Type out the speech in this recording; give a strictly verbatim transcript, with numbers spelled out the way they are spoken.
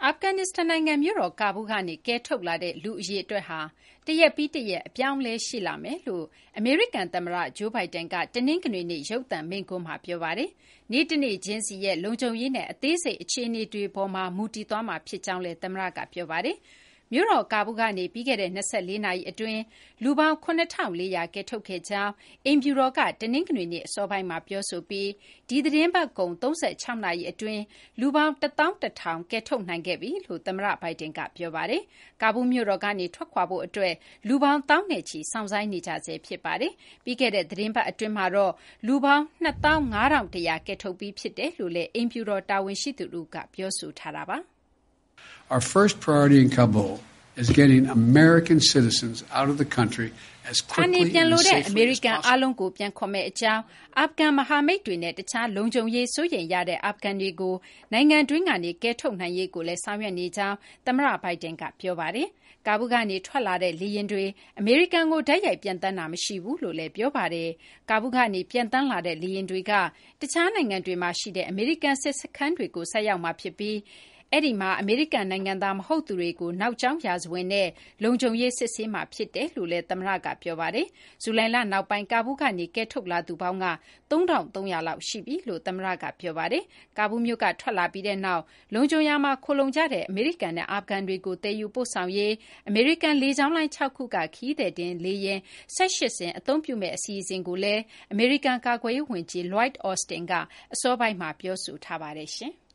အာဖဂန်နစ္စတန်နိုင်ငံမြို့တော်ကာဘူးလ်ကနေကယ်ထုတ်လာတဲ့လူအရေအတွက်ဟာတရက်ပြီးတရက်အပြောင်းအလဲရှိလာမယ်လို့အမေရိကန်သမ္မတ Joe Biden ကတနင်္ဂနွေနေ့ရုပ်သံမိန့်ခွန်းမှာပြောပါတယ်။နေ့တနေ့ချင်းစီရဲ့လုံခြုံရေးနဲ့အသေးစိတ်အခြေအနေတွေပေါ်မှာမူတည်သွားမှာဖြစ်ကြောင်းလည်းသမ္မတကပြောပါတယ်။မြို့တော်ကာဘူးလ်ကနေပြီးခဲ့တဲ့၂၄နာရီအတွင်းလူပေါင်း၇ထောင်၄ရာကယ်ထုတ်ခဲ့ကြောင်းအိမ်ဖြူတော်ကတနင်္ဂနွေနေ့အစောပိုင်းမှာပြောဆိုပြီးဒီသီတင်းပတ်ကုန်၃၆နာရီအတွင်းလူပေါင်းတစ်သောင်းတစ်ထောင်ကယ်ထုတ်နိုင်ခဲ့ပြီလို့သမ္မတ Biden ကပြောပါတယ်။ကာဘူးလ်မြို့တော်ကနေထွက်ခွာဖို့အတွက်လူပေါင်းသောင်းနဲ့ချီစောင့်ဆိုင်းနေကြဆဲဖြစ်ပါတယ်။ပြီးခဲ့တဲ့သီတင်းပတ်အတွင်းမှာတော့လူပေါင်း၂သောင်း၅ထောင်တစ်ရာကယ်ထုတ်ပြီးဖြစ်တယ်လို့လည်းအိမ်ဖြူတော်တာဝန်ရှိသူတို့ကပြောဆိုထားတာပါ။ Our first priority in Kabul is getting American citizens out of the country as quickly and safely as possible. အမေရိကန်အားလုံးကိုပြန်ခေါ်မဲ့အကြောင်းအာဖဂန်မဟာမိတ်တွေနဲ့တခြားလုံခြုံရေးစိုးရိမ်ရတဲ့အာဖဂန်တွေကိုနိုင်ငံတွင်းကနေကယ်ထုတ်နိုင်ရေးကိုလည်းဆောင်ရွက်နေကြောင်းသမ္မတ Biden ကပြောပါတယ်။ကာဘူးလ်ကနေထွက်လာတဲ့လေယာဉ်တွေအမေရိကန်ကိုတိုက်ရိုက်ပြန်တန်းတာမရှိဘူးလို့လည်းပြောပါတယ်။ကာဘူးလ်ကနေပြန်တန်းလာတဲ့လေယာဉ်တွေကတခြားနိုင်ငံတွေမှာရှိတဲ့အမေရိကန်စစ်စခန်းတွေကိုဆိုက်ရောက်မှာဖြစ်ပြီးအဲ့ဒီမှာအမေရိကန်နိုင်ငံသားမဟုတ်သူတွေကိုနောက်ကျောင်းရာဇဝင်နဲ့လုံခြုံရေးစစ်ဆေးမှာဖြစ်တယ်လို့လည်းသမ္မတကပြောပါတယ်။ဇူလိုင်လနောက်ပိုင်းကာဘူးလ်ကနေကယ်ထုတ်လာသူပေါင်းကသုံးထောင်သုံးရာလောက်ရှိပြီလို့သမ္မတကပြောပါတယ်။ကာဘူးလ်မြို့ကထွက်လာပြီးတဲ့နောက်လုံခြုံရာမှာခိုလုံကြတဲ့အမေရိကန်နဲ့အာဖဂန်တွေကိုတည်ယူပို့ဆောင်ရေးအမေရိကန်လေကြောင်းလိုင်း၆ခုကခရီးသည်တင်လေယာဉ်၁၈စင်းအသုံးပြုမဲ့အစီအစဉ်ကိုလည်းအမေရိကန်ကာကွယ်ရေးဝန်ကြီး Lloyd Austin ကအစောပိုင်းမှာပြောဆိုထားပါတယ်ရှင်။